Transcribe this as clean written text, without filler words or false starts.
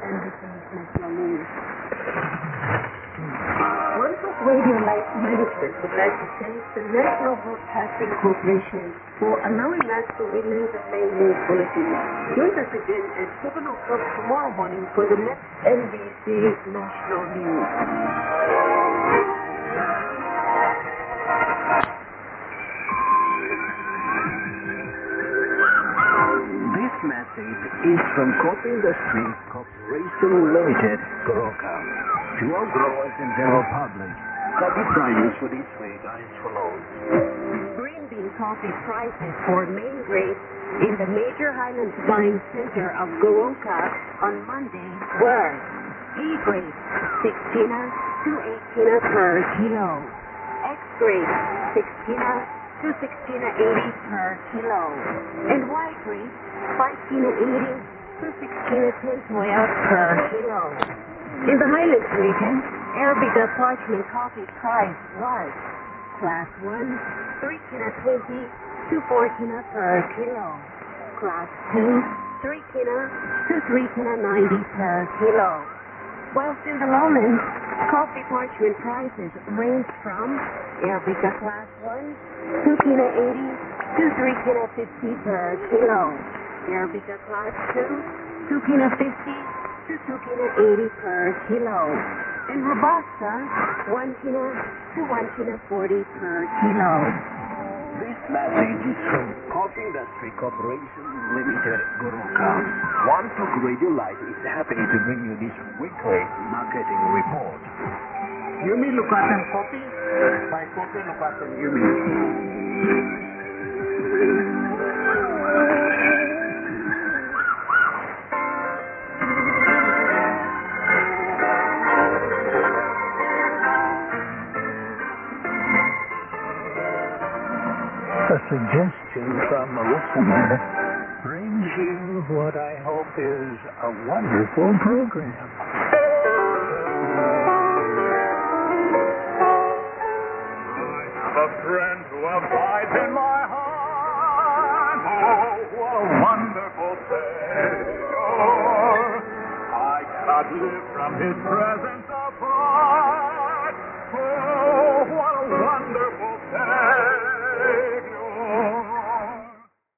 International News. One of Radio Life Management would like to thank the National Broadcasting Corporation for allowing us to release the main news bulletin. Join us again at 7 o'clock tomorrow morning for the next NBC National News. This message is from Coffee Industry Corporation Limited, Goroka. To all growers and general public, coffee prices for this week are as follows. Green bean coffee prices for main grade in the major Highlands buying center of Goroka on Monday were A grade 6 kina to 8 kina per kilo, X grade 6 kina to 6 kina 80 per kilo, and Y grade 5 kina 80 to 6 kina 10 toya per kilo. In the Highlands region, Arabica parchment coffee price was Class 1, 3 kina 20 to 4 kina per kilo, Class 2, 3 kina to 3 kina 90 per kilo. Whilst in the lowlands, coffee parchment prices range from Arabica Class 1, 2 kina 80 to 3 kina 50 per kilo, Arabica Class 2, 2 kina 50 to 2 kina 80 per kilo, and Robusta 1 kina to 1 kina 40 per kilo. This message is from Coffee Industry Corporation Limited, Goroka. One Talk Radio Live is happy to bring you this weekly marketing report. Yumi Lukatan Coffee by Coffee Lukatan Yumi. A suggestion from a listener brings you what I hope is a wonderful program. I have a friend who abides in my heart. Oh, what a wonderful Savior. I cannot live from his presence apart.